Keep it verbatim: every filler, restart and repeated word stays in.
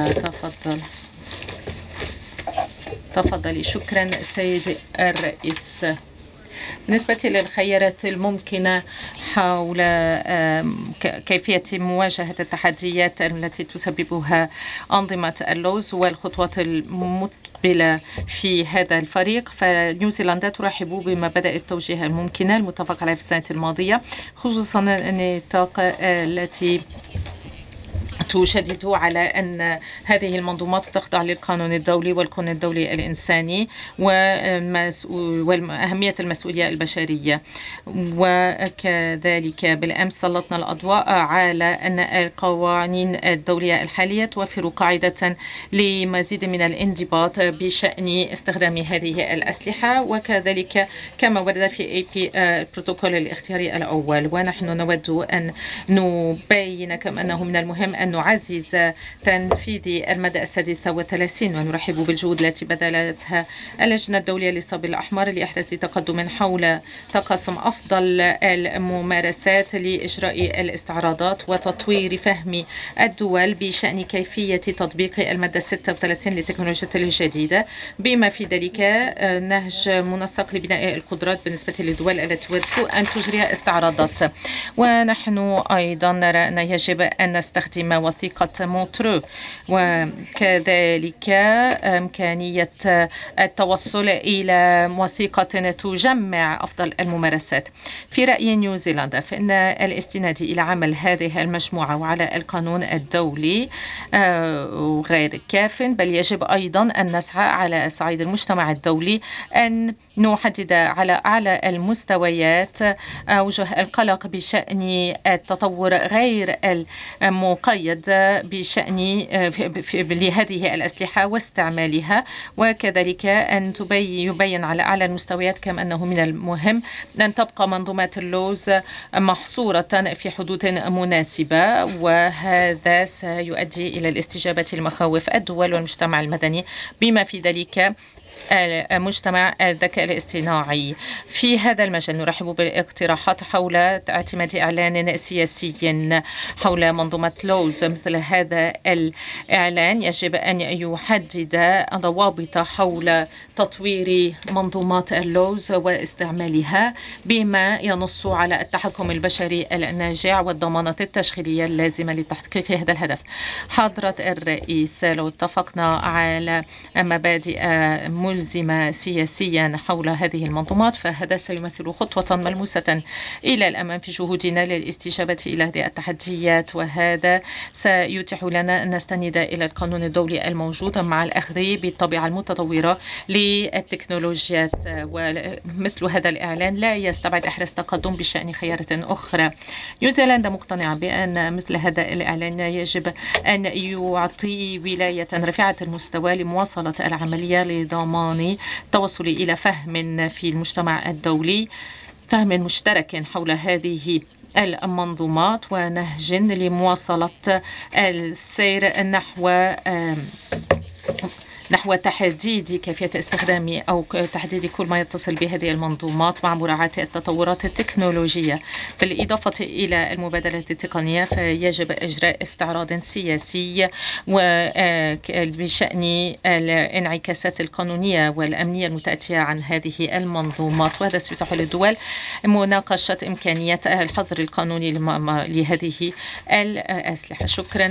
تفضل. تفضلي. شكرا سيدي الرئيس. بالنسبة للخيارات الممكنة حول كيفية مواجهة التحديات التي تسببها أنظمة اللوز والخطوات المقبلة في هذا الفريق، فنيوزيلندا ترحب بمبادئ التوجيه الممكنة المتفق عليها في السنة الماضية، خصوصا النطاق التي تشدد على أن هذه المنظومات تخضع للقانون الدولي والقانون الدولي الإنساني وأهمية المسؤولية البشرية. وكذلك بالأمس سلطنا الأضواء على أن القوانين الدولية الحالية توفر قاعدة لمزيد من الانضباط بشأن استخدام هذه الأسلحة، وكذلك كما ورد في اي بي البروتوكول الاختياري الأول. ونحن نود أن نبين كما أنه من المهم أن نعزز تنفيذ المادة السادسة والثلاثين، ونرحب بالجهود التي بذلتها اللجنة الدولية للصليب الأحمر لإحداث تقدم حول تقاسم أفضل الممارسات لإجراء الاستعراضات وتطوير فهم الدول بشأن كيفية تطبيق المادة ستة وثلاثين للتكنولوجيا الجديدة، بما في ذلك نهج منسق لبناء القدرات بالنسبة للدول التي تود أن تجري استعراضات. ونحن أيضا نرى أن يجب أن نستخدم وثيقة مونترو، وكذلك إمكانية التوصل إلى وثيقة تجمع أفضل الممارسات. في رأي نيوزيلندا فإن الاستناد إلى عمل هذه المجموعة وعلى القانون الدولي غير كاف، بل يجب أيضا أن نسعى على صعيد المجتمع الدولي أن نحدد على أعلى المستويات أوجه القلق بشأن التطور غير المقيد بشأن لهذه الأسلحة واستعمالها، وكذلك أن يبين على أعلى المستويات كما أنه من المهم أن تبقى منظومات اللوز محصورة في حدود مناسبة، وهذا سيؤدي إلى الاستجابة لمخاوف الدول والمجتمع المدني بما في ذلك مجتمع الذكاء الاصطناعي. في هذا المجال نرحب بالاقتراحات حول اعتماد إعلان سياسي حول منظومة لوز. مثل هذا الإعلان يجب أن يحدد ضوابط حول تطوير منظومات اللوز واستعمالها بما ينص على التحكم البشري الناجع والضمانات التشغيلية اللازمة لتحقيق هذا الهدف. حضرة الرئيس، لو اتفقنا على مبادئ ملزمة سياسيا حول هذه المنظومات فهذا سيمثل خطوة ملموسة إلى الأمام في جهودنا للاستجابة إلى هذه التحديات، وهذا سيتيح لنا أن نستند إلى القانون الدولي الموجود مع الأخذ بالطبيعة المتطورة للتكنولوجيات. ومثل هذا الإعلان لا يستبعد إحداث تقدم بشأن خيارات أخرى. نيوزيلندا مقتنعة بأن مثل هذا الإعلان يجب أن يعطي ولاية رفيعة المستوى لمواصلة العملية لضمان التوصل إلى فهم في المجتمع الدولي، فهم مشترك حول هذه المنظومات ونهج لمواصلة السير نحو نحو تحديد كيفية استخدام أو تحديد كل ما يتصل بهذه المنظومات مع مراعاة التطورات التكنولوجية. بالإضافة إلى المبادلات التقنية فيجب إجراء استعراض سياسي وبشأن الانعكاسات القانونية والأمنية المتأتية عن هذه المنظومات، وهذا سيتيح للدول مناقشة إمكانية الحظر القانوني لهذه الأسلحة. شكرا.